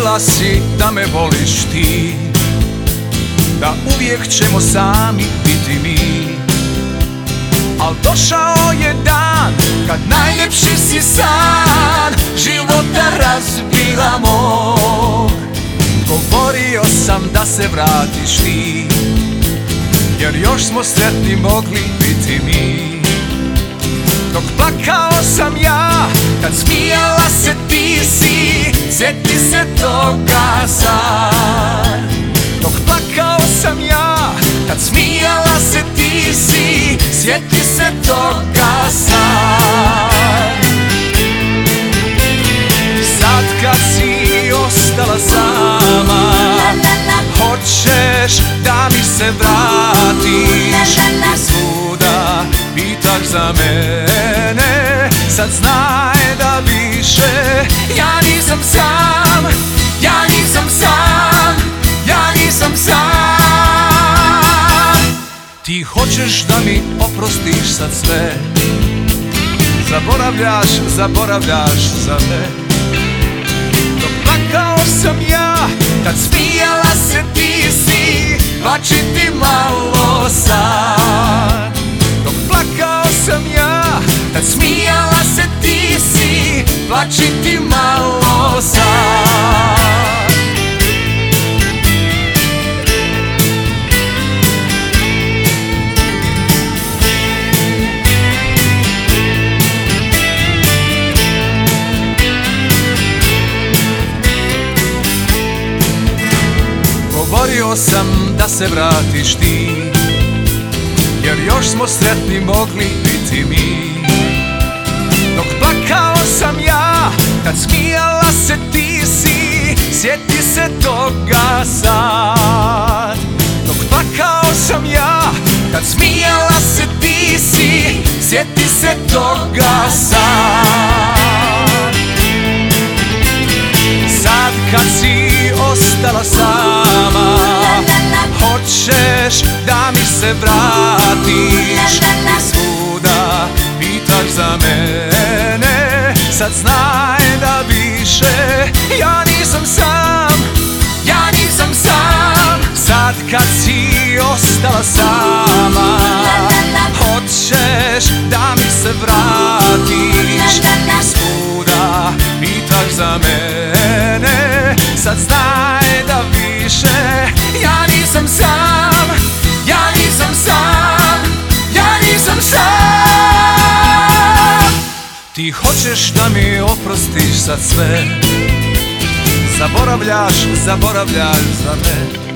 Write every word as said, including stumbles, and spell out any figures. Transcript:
Mislila si da me voliš ti, da uvijek ćemo sami biti mi. Al došao je dan kad najljepši si san života razbila mog. Govorio sam da se vratiš ti, jer još smo sretni mogli biti mi. Dok plakao sam ja, kad smijala se ti si, sjeti se toga sad. Dok plakao sam ja, kad smijala se ti si, sjeti se toga sad. Sad kad si ostala sama, hoćeš da mi se vratiš i svuda pitaš za mene. Sad znaj da više ja nisam sam, ja nisam sam, ja nisam sam. Ti hoćeš da mi oprostiš sad sve, zaboravljaš, zaboravljaš za me. Dok plakao sam ja, kad smijala se ti si, plači ti malo sad. Dok plakao sam ja, kad smijala se ti si, plači ti malo sad. Govorio sam da se vratiš ti, jer još smo sretni mogli biti mi. Dok plakao sam ja, kad smijala se ti si, sjeti se toga sad. Dok plakao sam ja, kad smijala se ti si, sjeti se toga sad. Sad kad si ostala sama, hoćeš da mi se vratiš i svuda pitaš za mene. Sad znaj da više ja nisam sam, ja nisam sam. Sad kad si ostala sama, hoćeš da mi se vratiš i svuda pitaš za mene. Sad znaj da više ja nisam sam, ja nisam sam, ja nisam sam. Ti hoćeš da mi oprostiš sad sve, zaboravljaš, zaboravljaš za me.